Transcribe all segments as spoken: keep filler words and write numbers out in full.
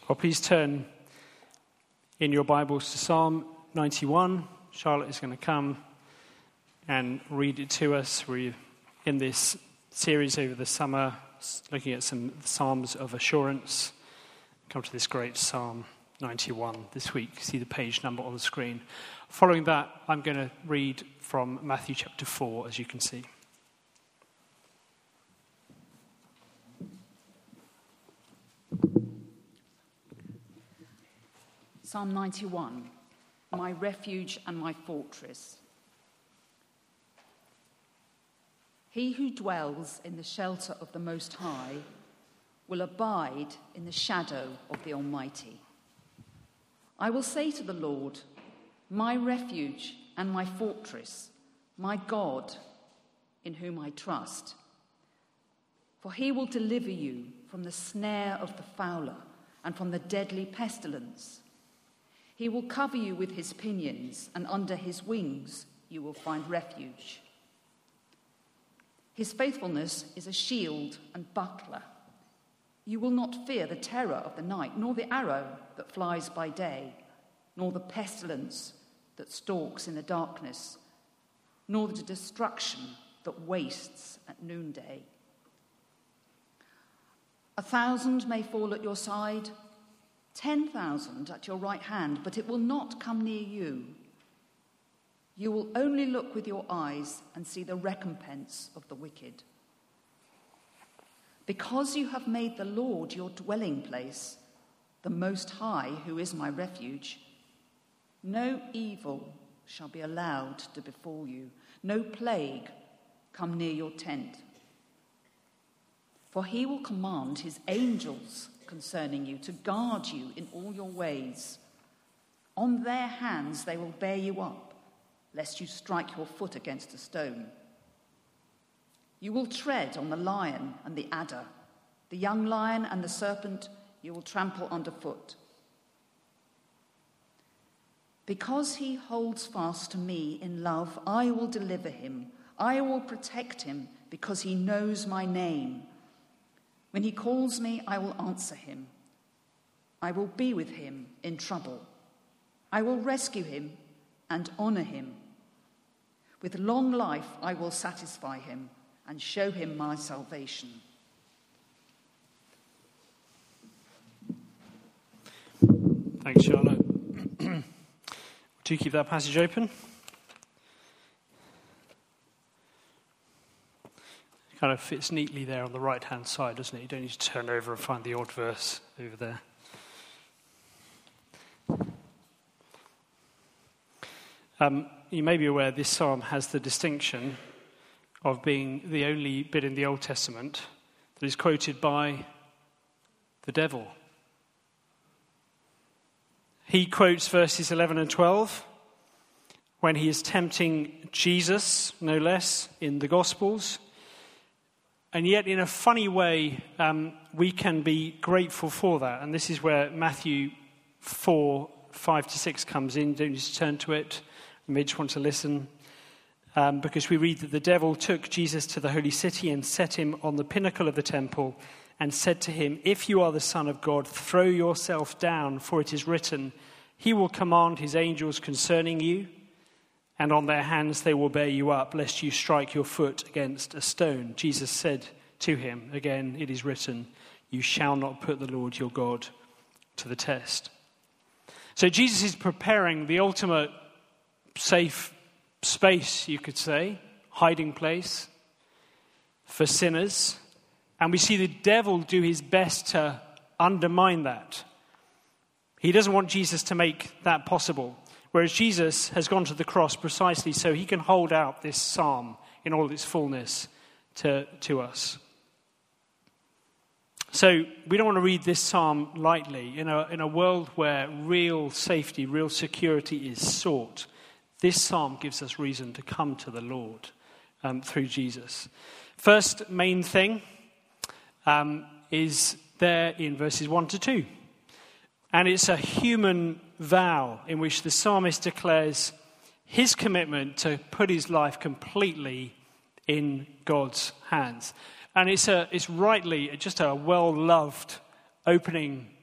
Well, please turn in your Bibles to Psalm ninety-one. Charlotte is going to come and read it to us. We're in this series over the summer, looking at some Psalms of assurance. Come to this great Psalm ninety-one this week. See the page number on the screen. Following that, I'm going to read from Matthew chapter four, as you can see. Psalm ninety-one, my refuge and my fortress. He who dwells in the shelter of the Most High will abide in the shadow of the Almighty. I will say to the Lord, my refuge and my fortress, my God, in whom I trust. For he will deliver you from the snare of the fowler and from the deadly pestilence. He will cover you with his pinions, and under his wings you will find refuge. His faithfulness is a shield and buckler. You will not fear the terror of the night, nor the arrow that flies by day, nor the pestilence that stalks in the darkness, nor the destruction that wastes at noonday. A thousand may fall at your side, ten thousand at your right hand, but it will not come near you. You will only look with your eyes and see the recompense of the wicked. Because you have made the Lord your dwelling place, the Most High, who is my refuge, no evil shall be allowed to befall you, no plague come near your tent. For he will command his angels concerning you to guard you in all your ways. On their hands they will bear you up, lest you strike your foot against a stone. You will tread on the lion and the adder, the young lion and the serpent you will trample underfoot. Because he holds fast to me in love, I will deliver him. I will protect him because he knows my name. When he calls me, I will answer him. I will be with him in trouble. I will rescue him and honor him. With long life, I will satisfy him and show him my salvation. Thanks, Charlotte. Do keep that passage open. Kind of fits neatly there on the right-hand side, doesn't it? You don't need to turn over and find the odd verse over there. Um, you may be aware this psalm has the distinction of being the only bit in the Old Testament that is quoted by the devil. He quotes verses eleven and twelve when he is tempting Jesus, no less, in the Gospels. And yet, in a funny way, um, we can be grateful for that. And this is where Matthew four, five to six comes in. You don't need to turn to it. You may just want to listen. Um, because we read that the devil took Jesus to the holy city and set him on the pinnacle of the temple and said to him, if you are the Son of God, throw yourself down, for it is written, he will command his angels concerning you, and on their hands they will bear you up, lest you strike your foot against a stone. Jesus said to him, again, it is written, you shall not put the Lord your God to the test. So Jesus is preparing the ultimate safe space, you could say, hiding place for sinners. And we see the devil do his best to undermine that. He doesn't want Jesus to make that possible. Whereas Jesus has gone to the cross precisely so he can hold out this psalm in all its fullness to, to us. So we don't want to read this psalm lightly. In a, in a world where real safety, real security is sought, this psalm gives us reason to come to the Lord um, through Jesus. First main thing um, is there in verses one to two. And it's a human vow in which the psalmist declares his commitment to put his life completely in God's hands. And it's a, it's rightly just a well-loved opening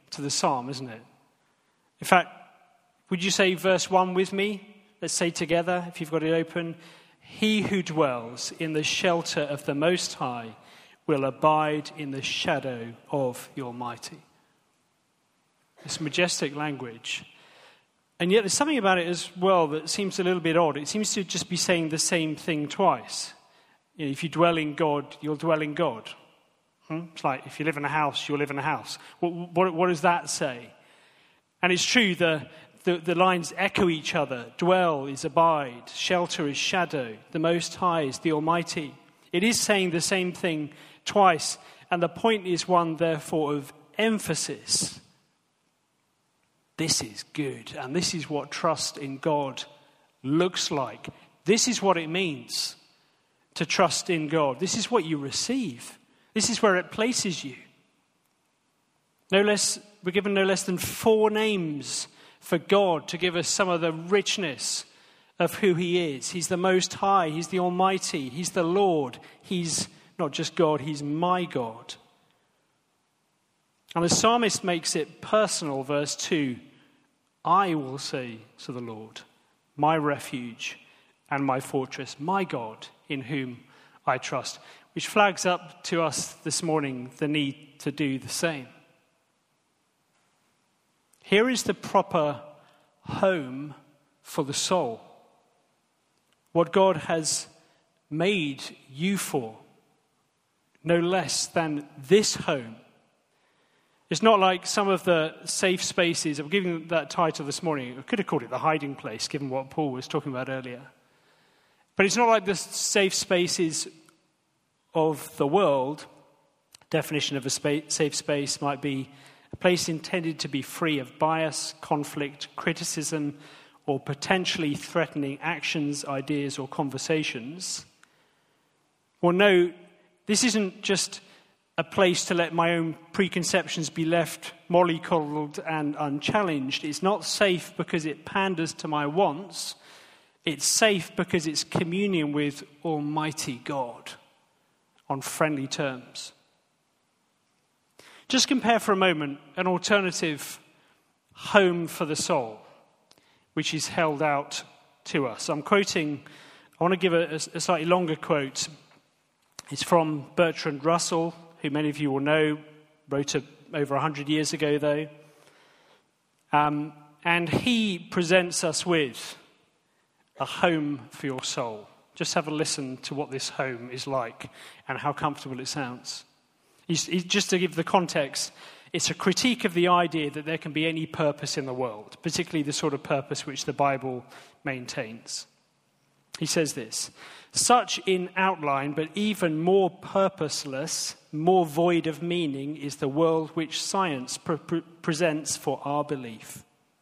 to the psalm, isn't it? In fact, would you say verse one with me? Let's say together, if you've got it open. He who dwells in the shelter of the Most High will abide in the shadow of the Almighty. It's majestic language. And yet there's something about it as well that seems a little bit odd. It seems to just be saying the same thing twice. You know, if you dwell in God, you'll dwell in God. Hmm? It's like if you live in a house, you'll live in a house. What, what, what does that say? And it's true, the, the, the lines echo each other. Dwell is abide, shelter is shadow, the Most High is the Almighty. It is saying the same thing twice, and the point is one, therefore, of emphasis. This is good, and this is what trust in God looks like. This is what it means to trust in God. This is what you receive. This is where it places you. No less, we're given no less than four names for God to give us some of the richness of who he is. He's the Most High. He's the Almighty. He's the Lord. He's not just God, he's my God. And the psalmist makes it personal, verse two. I will say to the Lord, my refuge and my fortress, my God in whom I trust. Which flags up to us this morning the need to do the same. Here is the proper home for the soul. What God has made you for, no less than this home. It's not like some of the safe spaces. I'm giving that title this morning. I could have called it the hiding place, given what Paul was talking about earlier. But it's not like the safe spaces of the world. Definition of a spa- safe space might be a place intended to be free of bias, conflict, criticism, or potentially threatening actions, ideas, or conversations. Well, no, this isn't just a place to let my own preconceptions be left mollycoddled and unchallenged. It's not safe because it panders to my wants. It's safe because it's communion with Almighty God on friendly terms. Just compare for a moment an alternative home for the soul, which is held out to us. I'm quoting, I want to give a, a slightly longer quote. It's from Bertrand Russell, who many of you will know, wrote it over one hundred years ago, though. Um, and he presents us with a home for your soul. Just have a listen to what this home is like and how comfortable it sounds. He's, he's, just to give the context, it's a critique of the idea that there can be any purpose in the world, particularly the sort of purpose which the Bible maintains. He says this: such in outline, but even more purposeless, more void of meaning, is the world which science pre- pre- presents for our belief.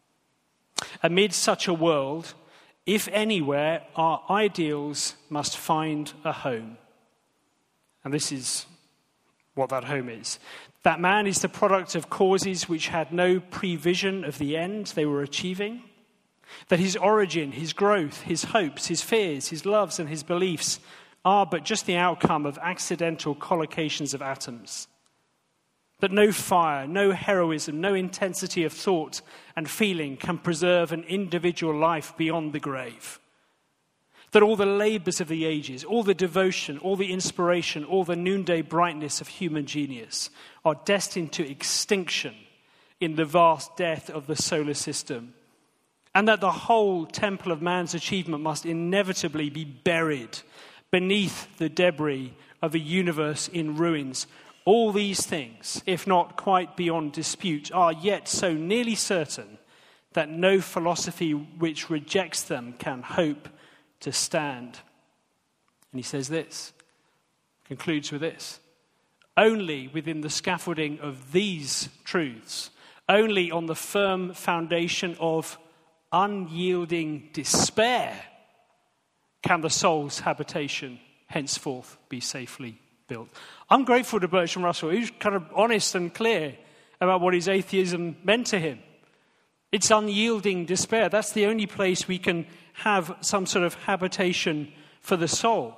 Amid such a world, if anywhere, our ideals must find a home. And this is what that home is. That man is the product of causes which had no prevision of the end they were achieving. That his origin, his growth, his hopes, his fears, his loves, and his beliefs are but just the outcome of accidental collocations of atoms. That no fire, no heroism, no intensity of thought and feeling can preserve an individual life beyond the grave. That all the labors of the ages, all the devotion, all the inspiration, all the noonday brightness of human genius are destined to extinction in the vast death of the solar system. And that the whole temple of man's achievement must inevitably be buried beneath the debris of a universe in ruins. All these things, if not quite beyond dispute, are yet so nearly certain that no philosophy which rejects them can hope to stand. And he says this, concludes with this: only within the scaffolding of these truths, only on the firm foundation of unyielding despair, can the soul's habitation henceforth be safely built. I'm grateful to Bertrand Russell, who's kind of honest and clear about what his atheism meant to him. It's unyielding despair. That's the only place we can have some sort of habitation for the soul.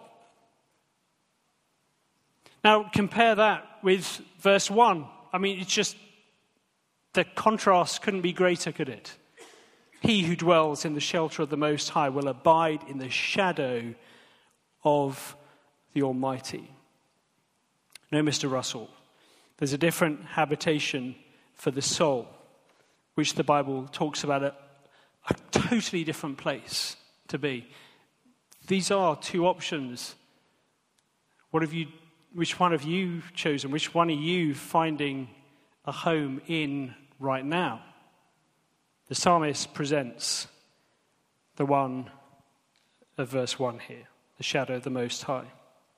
Now, compare that with verse one. I mean, it's just The contrast couldn't be greater, could it? He who dwells in the shelter of the Most High will abide in the shadow of the Almighty. No, Mister Russell, there's a different habitation for the soul, which the Bible talks about a, a totally different place to be. These are two options. What have you, which one have you chosen? Which one are you finding a home in right now? The psalmist presents the one of verse one here, the shadow of the Most High.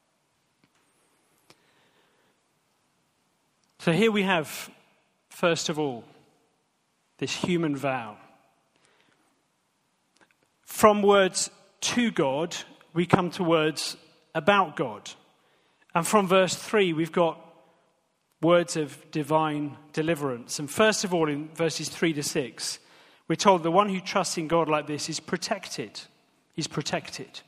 So here we have, first of all, this human vow. From words to God, we come to words about God. And from verse three, we've got words of divine deliverance. And first of all, in verses three to six, we're told the one who trusts in God like this is protected. He's protected.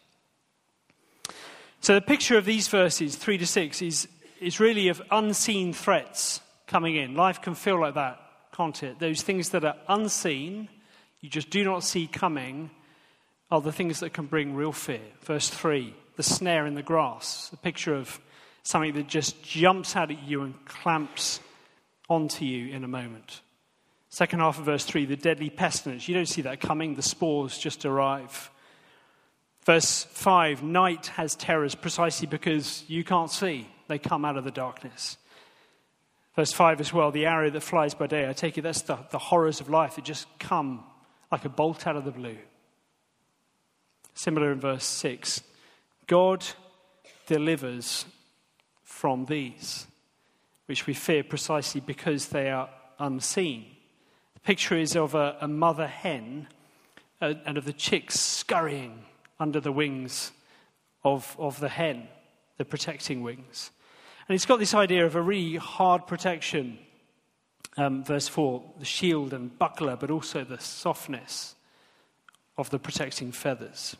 So the picture of these verses, three to six, is, is really of unseen threats coming in. Life can feel like that, can't it? Those things that are unseen, you just do not see coming, are the things that can bring real fear. Verse three, the snare in the grass, a picture of something that just jumps out at you and clamps onto you in a moment. Second half of verse three, the deadly pestilence. You don't see that coming. The spores just arrive. Verse five, night has terrors precisely because you can't see. They come out of the darkness. Verse five as well, the arrow that flies by day. I take it that's the, the horrors of life that just come like a bolt out of the blue. Similar in verse six, God delivers from these, which we fear precisely because they are unseen. The picture is of a, a mother hen uh, and of the chicks scurrying under the wings of, of the hen, the protecting wings. And it's got this idea of a really hard protection. Um, verse four, the shield and buckler, but also the softness of the protecting feathers.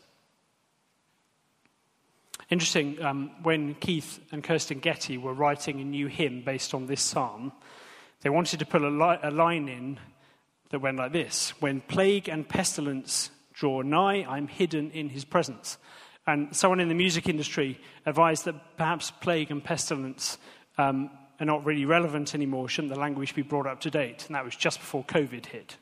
Interesting, um, when Keith and Kirsten Getty were writing a new hymn based on this psalm, they wanted to put a, li- a line in that went like this: when plague and pestilence draw nigh, I'm hidden in his presence. And someone in the music industry advised that perhaps plague and pestilence um, are not really relevant anymore. Shouldn't the language be brought up to date? And that was just before COVID hit.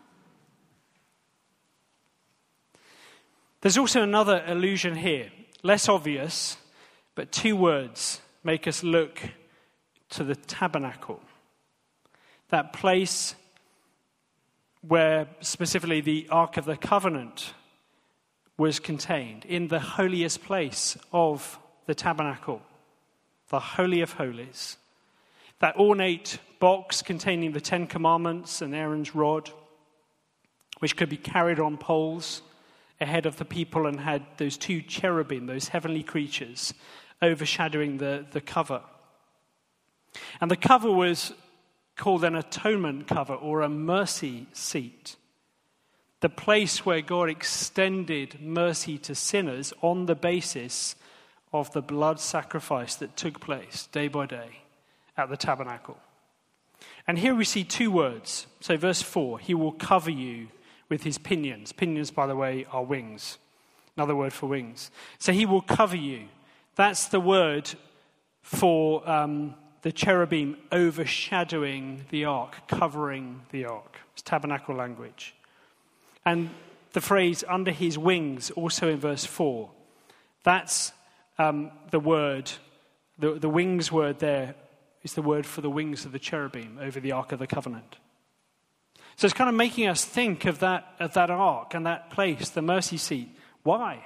There's also another allusion here, less obvious, but two words make us look to the tabernacle, that place where specifically the Ark of the Covenant was contained, in the holiest place of the tabernacle, the Holy of Holies, that ornate box containing the Ten Commandments and Aaron's rod, which could be carried on poles ahead of the people and had those two cherubim, those heavenly creatures, overshadowing the, the cover. And the cover was called an atonement cover or a mercy seat, the place where God extended mercy to sinners on the basis of the blood sacrifice that took place day by day at the tabernacle. And here we see two words. So verse four, he will cover you with his pinions. Pinions, by the way, are wings. Another word for wings. So he will cover you. That's the word for um, the cherubim overshadowing the ark, covering the ark. It's tabernacle language. And the phrase under his wings, also in verse four, that's um, the word, the, the wings word there is the word for the wings of the cherubim over the Ark of the Covenant. So it's kind of making us think of that, of that ark and that place, the mercy seat. Why?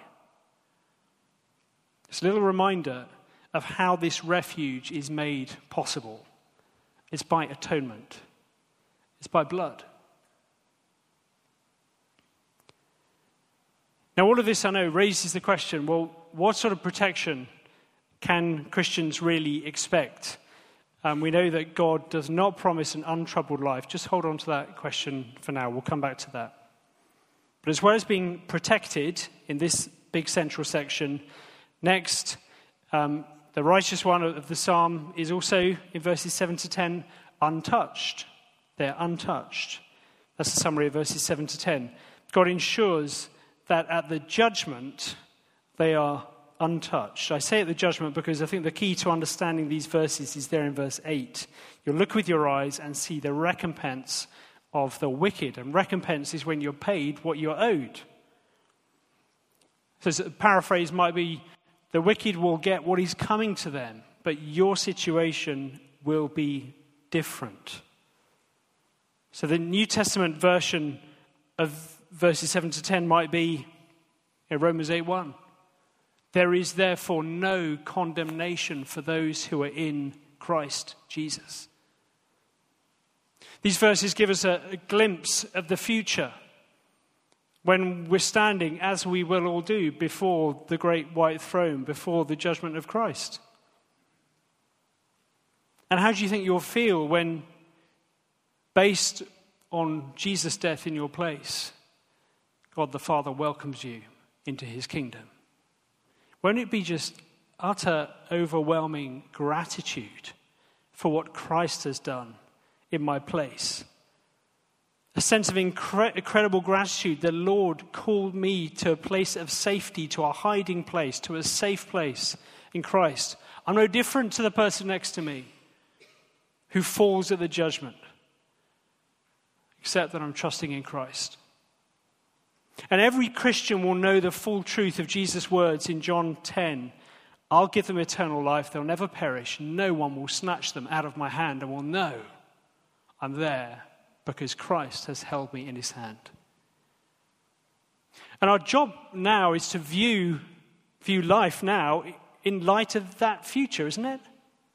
It's a little reminder of how this refuge is made possible. It's by atonement. It's by blood. Now, all of this, I know, raises the question, well, what sort of protection can Christians really expect? Um, we know that God does not promise an untroubled life. Just hold on to that question for now. We'll come back to that. But as well as being protected in this big central section, next, um, the righteous one of the psalm is also, in verses seven to ten, untouched. They're untouched. That's the summary of verses seven to ten. God ensures that at the judgment, they are untouched. I say at the judgment because I think the key to understanding these verses is there in verse eight. You'll look with your eyes and see the recompense of the wicked. And recompense is when you're paid what you're owed. So a paraphrase might be, the wicked will get what is coming to them, but your situation will be different. So the New Testament version of verses seven to ten might be in Romans eight one. There is therefore no condemnation for those who are in Christ Jesus. These verses give us a, a glimpse of the future when we're standing, as we will all do, before the great white throne, before the judgment of Christ. And how do you think you'll feel when, based on Jesus' death in your place, God the Father welcomes you into his kingdom? Won't it be just utter, overwhelming gratitude for what Christ has done in my place? A sense of incre- incredible gratitude. The Lord called me to a place of safety, to a hiding place, to a safe place in Christ. I'm no different to the person next to me who falls at the judgment, except that I'm trusting in Christ. And every Christian will know the full truth of Jesus' words in John ten. I'll give them eternal life. They'll never perish. No one will snatch them out of my hand, and will know I'm there because Christ has held me in his hand. And our job now is to view, view life now in light of that future, isn't it?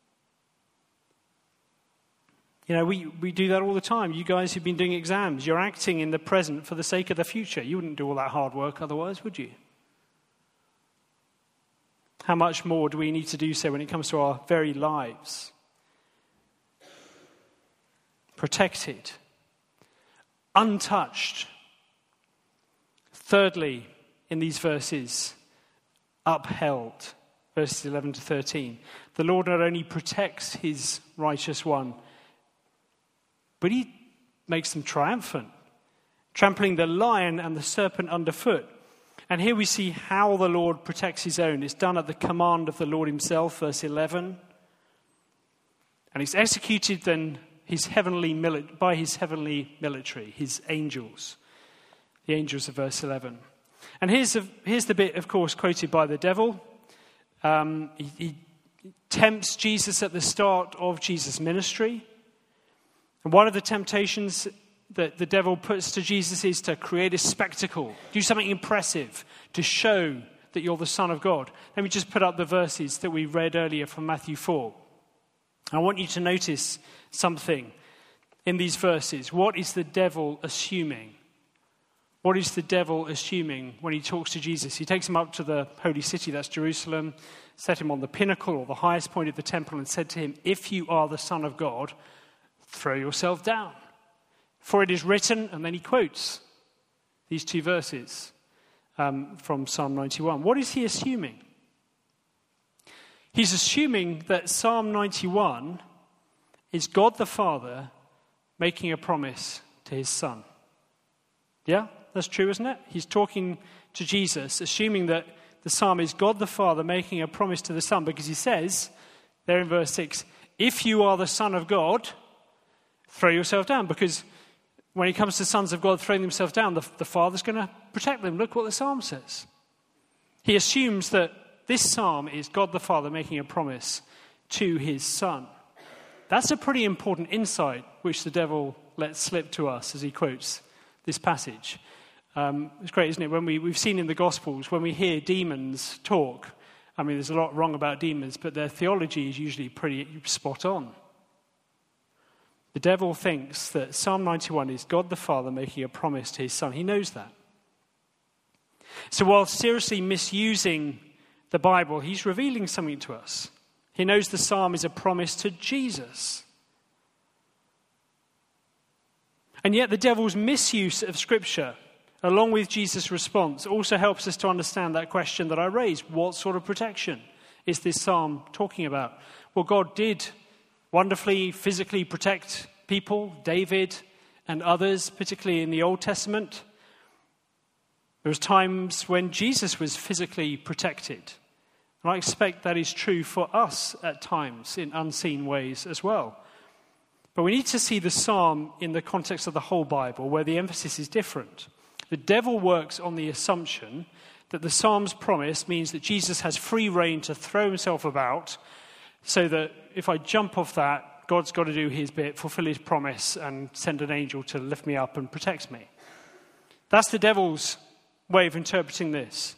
You know, we, we do that all the time. You guys who've been doing exams, you're acting in the present for the sake of the future. You wouldn't do all that hard work otherwise, would you? How much more do we need to do so when it comes to our very lives? Protected, untouched. Thirdly, in these verses, upheld. Verses eleven to thirteen. The Lord not only protects his righteous one, but he makes them triumphant, trampling the lion and the serpent underfoot. And here we see how the Lord protects his own. It's done at the command of the Lord himself, verse eleven. And it's executed then his heavenly mili- by his heavenly military, his angels, the angels of verse eleven. And here's, a, here's the bit, of course, quoted by the devil. Um, he, he tempts Jesus at the start of Jesus' ministry. And one of the temptations that the devil puts to Jesus is to create a spectacle, do something impressive to show that you're the Son of God. Let me just put up the verses that we read earlier from Matthew four. I want you to notice something in these verses. What is the devil assuming? What is the devil assuming when he talks to Jesus? He takes him up to the holy city, that's Jerusalem, set him on the pinnacle or the highest point of the temple and said to him, if you are the Son of God, throw yourself down. For it is written, and then he quotes these two verses um, from Psalm ninety-one. What is he assuming? He's assuming that Psalm ninety-one is God the Father making a promise to his Son. Yeah, that's true, isn't it? He's talking to Jesus, assuming that the Psalm is God the Father making a promise to the Son, because he says, there in verse six, if you are the Son of God, throw yourself down. Because when it comes to sons of God throwing themselves down, the, the Father's going to protect them. Look what the Psalm says. He assumes that this Psalm is God the Father making a promise to his Son. That's a pretty important insight which the devil lets slip to us as he quotes this passage. Um, it's great, isn't it? When we, we've seen in the Gospels, when we hear demons talk, I mean, there's a lot wrong about demons, but their theology is usually pretty spot on. The devil thinks that Psalm ninety-one is God the Father making a promise to his Son. He knows that. So while seriously misusing the Bible, he's revealing something to us. He knows the Psalm is a promise to Jesus. And yet the devil's misuse of Scripture, along with Jesus' response, also helps us to understand that question that I raised. What sort of protection is this Psalm talking about? Well, God did wonderfully, physically protect people, David and others, particularly in the Old Testament. There was times when Jesus was physically protected. And I expect that is true for us at times in unseen ways as well. But we need to see the psalm in the context of the whole Bible, where the emphasis is different. The devil works on the assumption that the psalm's promise means that Jesus has free rein to throw himself about, so that if I jump off that, God's got to do his bit, fulfill his promise, and send an angel to lift me up and protect me. That's the devil's way of interpreting this.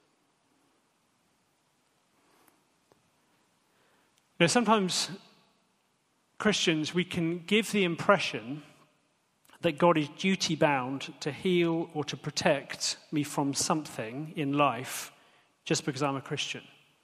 Now, sometimes Christians, we can give the impression that God is duty-bound to heal or to protect me from something in life just because I'm a Christian.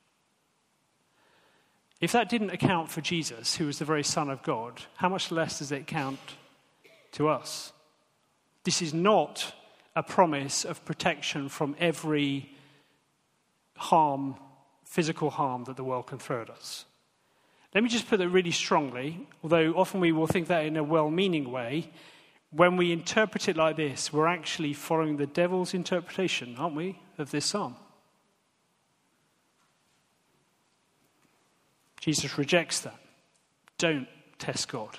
If that didn't account for Jesus, who was the very Son of God, how much less does it count to us? This is not a promise of protection from every harm, physical harm that the world can throw at us. Let me just put that really strongly, although often we will think that in a well-meaning way. When we interpret it like this, we're actually following the devil's interpretation, aren't we, of this psalm? Jesus rejects that. Don't test God.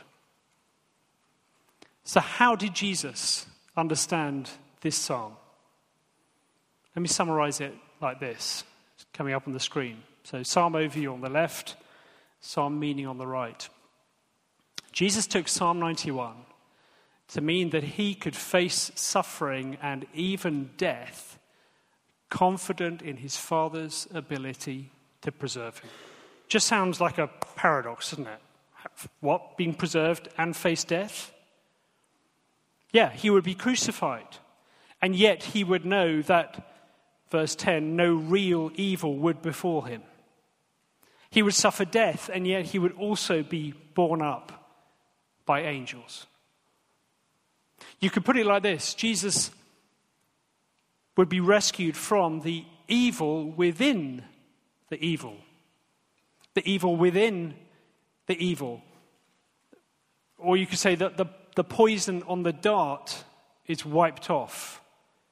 So how did Jesus understand this psalm? Let me summarize it like this. It's coming up on the screen. So psalm overview on the left, psalm meaning on the right. Jesus took Psalm ninety-one to mean that he could face suffering and even death, confident in his Father's ability to preserve him. Just sounds like a paradox, doesn't it? What? Being preserved and face death? Yeah, he would be crucified. And yet he would know that, verse ten, no real evil would befall him. He would suffer death, and yet he would also be borne up by angels. You could put it like this: Jesus would be rescued from the evil within the evil. The evil within the evil. Or you could say that the, the poison on the dart is wiped off.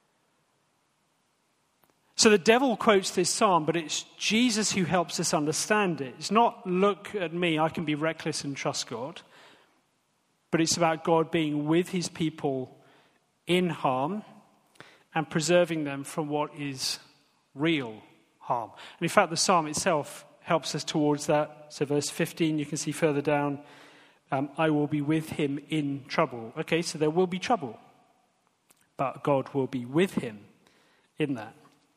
So the devil quotes this psalm, but it's Jesus who helps us understand it. It's not, look at me, I can be reckless and trust God. But it's about God being with his people in harm and preserving them from what is real harm. And in fact, the psalm itself helps us towards that. So verse fifteen, you can see further down, um, I will be with him in trouble. Okay, so there will be trouble, but God will be with him in that.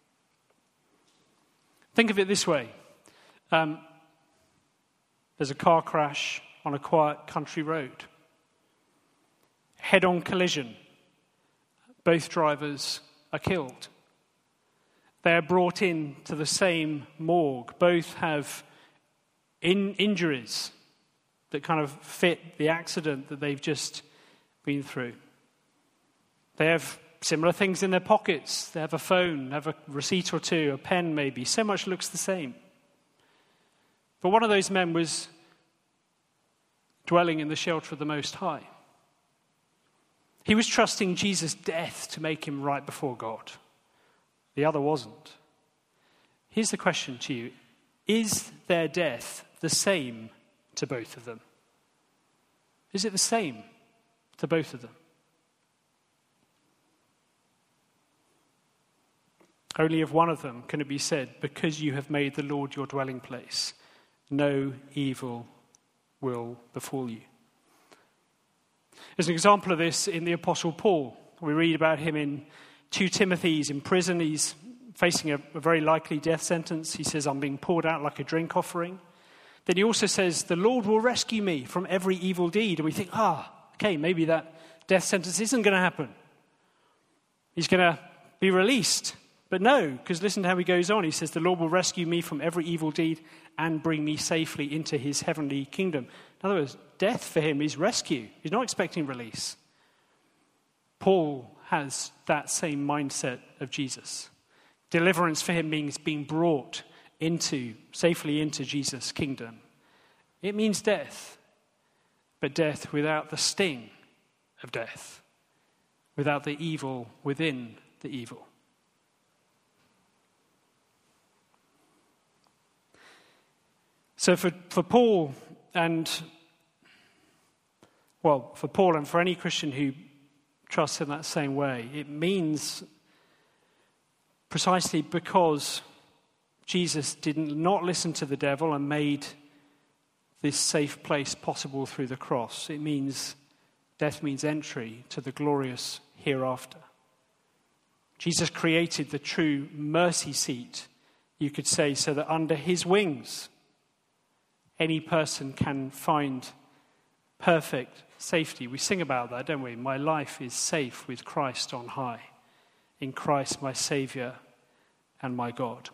Think of it this way. Um, there's a car crash on a quiet country road. Head-on collision. Both drivers are killed. They are brought in to the same morgue. Both have in injuries that kind of fit the accident that they've just been through. They have similar things in their pockets. They have a phone, have a receipt or two, a pen maybe. So much looks the same. But one of those men was dwelling in the shelter of the Most High. He was trusting Jesus' death to make him right before God. The other wasn't. Here's the question to you. Is their death the same to both of them? Is it the same to both of them? Only of one of them can it be said, because you have made the Lord your dwelling place, no evil will befall you. There's an example of this in the Apostle Paul. We read about him in Second Timothy. He's in prison. He's facing a, a very likely death sentence. He says, I'm being poured out like a drink offering. Then he also says, the Lord will rescue me from every evil deed. And we think, ah, okay, maybe that death sentence isn't going to happen. He's going to be released. But no, because listen to how he goes on. He says, the Lord will rescue me from every evil deed and bring me safely into his heavenly kingdom. In other words, death for him is rescue. He's not expecting release. Paul has that same mindset of Jesus. Deliverance for him means being brought into, safely into Jesus' kingdom. It means death. but death without the sting of death, without the evil within the evil. So for, for Paul and, well, for Paul and for any Christian who trusts in that same way, it means precisely because Jesus did not listen to the devil and made this safe place possible through the cross. It means, death means entry to the glorious hereafter. Jesus created the true mercy seat, you could say, so that under his wings, any person can find perfect safety. We sing about that, don't we? My life is safe with Christ on high. In Christ, my Saviour and my God.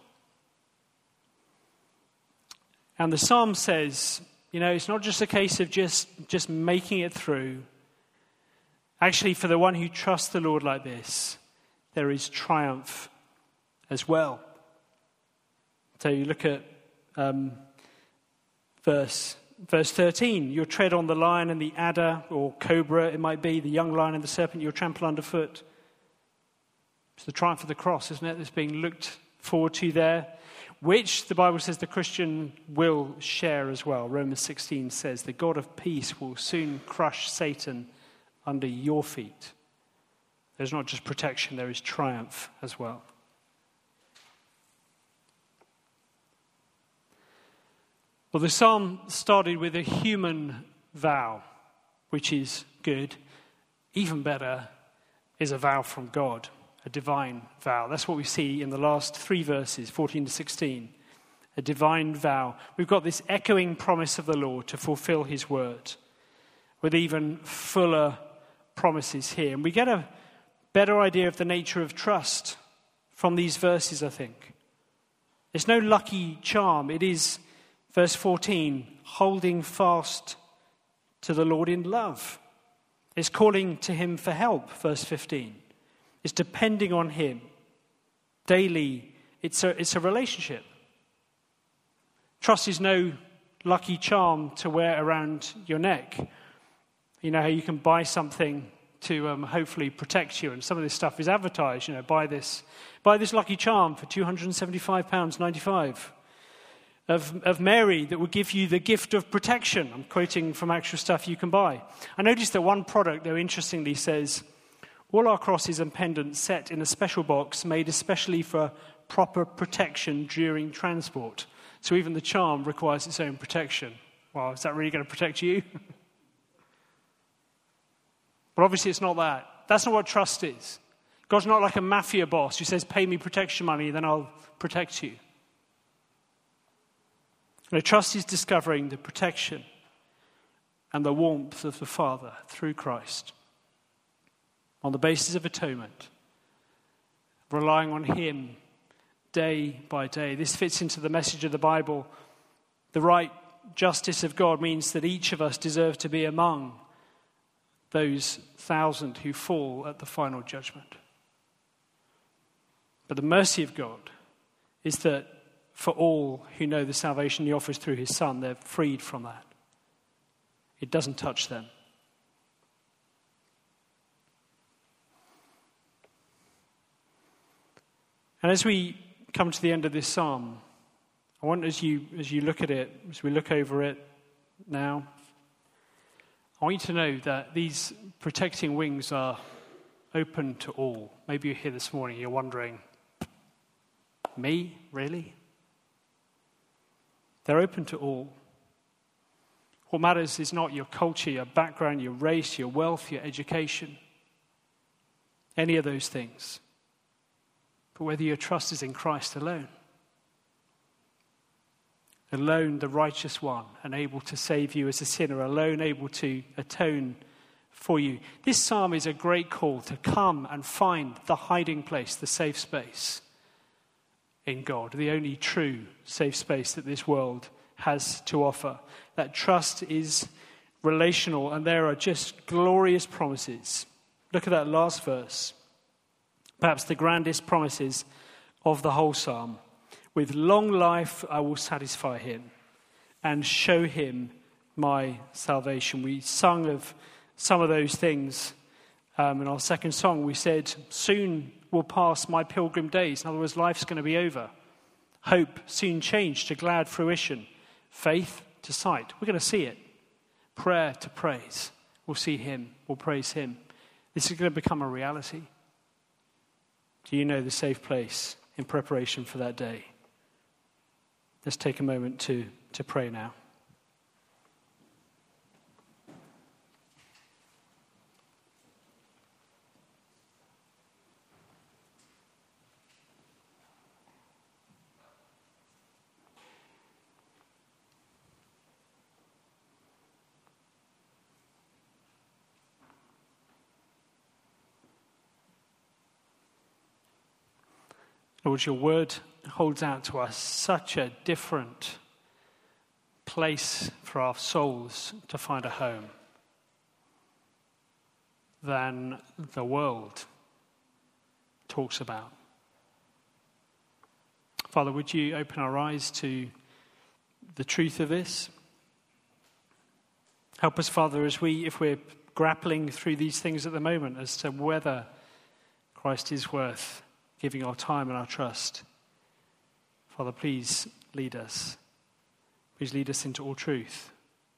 And the psalm says, you know, it's not just a case of just, just making it through. Actually, for the one who trusts the Lord like this, there is triumph as well. So you look at um, verse, verse thirteen. You'll tread on the lion and the adder, or cobra it might be, the young lion and the serpent you'll trample underfoot. It's the triumph of the cross, isn't it, that's being looked forward to there, which the Bible says the Christian will share as well. Romans sixteen says, the God of peace will soon crush Satan under your feet. There's not just protection, there is triumph as well. Well, the psalm started with a human vow, which is good. Even better is a vow from God, a divine vow. That's what we see in the last three verses, fourteen to sixteen. A divine vow. We've got this echoing promise of the Lord to fulfill his word, with even fuller promises here. And we get a better idea of the nature of trust from these verses, I think. It's no lucky charm. It is, verse fourteen, holding fast to the Lord in love. It's calling to him for help, verse fifteen. It's depending on him daily. It's a, it's a relationship. Trust is no lucky charm to wear around your neck. You know how you can buy something to um, hopefully protect you, and some of this stuff is advertised. You know, buy this, buy this lucky charm for two hundred seventy-five pounds ninety-five of, of Mary that will give you the gift of protection. I'm quoting from actual stuff you can buy. I noticed that one product, though, interestingly says, all our crosses and pendants set in a special box made especially for proper protection during transport. So even the charm requires its own protection. Well, is that really going to protect you? But obviously it's not that. That's not what trust is. God's not like a mafia boss who says, pay me protection money, then I'll protect you. No, trust is discovering the protection and the warmth of the Father through Christ on the basis of atonement, relying on him day by day. This fits into the message of the Bible. The right justice of God means that each of us deserve to be among those thousand who fall at the final judgment. But the mercy of God is that for all who know the salvation he offers through his Son, they're freed from that. It doesn't touch them. And as we come to the end of this psalm, I want as you as you look at it, as we look over it now, I want you to know that these protecting wings are open to all. Maybe you're here this morning, you're wondering, me? Really? They're open to all. What matters is not your culture, your background, your race, your wealth, your education, any of those things, but whether your trust is in Christ alone. Alone, the righteous one, and able to save you as a sinner, alone able to atone for you. This psalm is a great call to come and find the hiding place, the safe space in God, the only true safe space that this world has to offer. That trust is relational, and there are just glorious promises. Look at that last verse. Perhaps the grandest promises of the whole psalm. With long life I will satisfy him and show him my salvation. We sung of some of those things. Um, in our second song, we said, soon will pass my pilgrim days. In other words, life's going to be over. Hope soon changed to glad fruition. Faith to sight. We're going to see it. Prayer to praise. We'll see him. We'll praise him. This is going to become a reality. Do you know the safe place in preparation for that day? Let's take a moment to, to pray now. Lord, your word holds out to us such a different place for our souls to find a home than the world talks about. Father, would you open our eyes to the truth of this? Help us, Father, as we, if we're grappling through these things at the moment as to whether Christ is worth giving our time and our trust. Father, please lead us. Please lead us into all truth.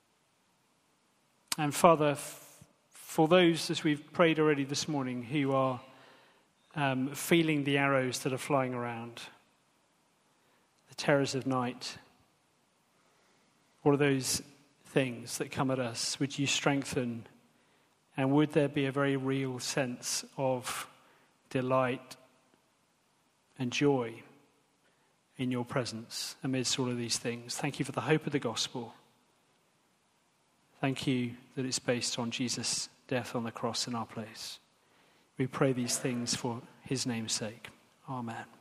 And Father, f- for those, as we've prayed already this morning, who are um, feeling the arrows that are flying around, the terrors of night, all of those things that come at us, would you strengthen, and would there be a very real sense of delight and joy in your presence amidst all of these things. Thank you for the hope of the gospel. Thank you that it's based on Jesus' death on the cross in our place. We pray these things for his name's sake. Amen.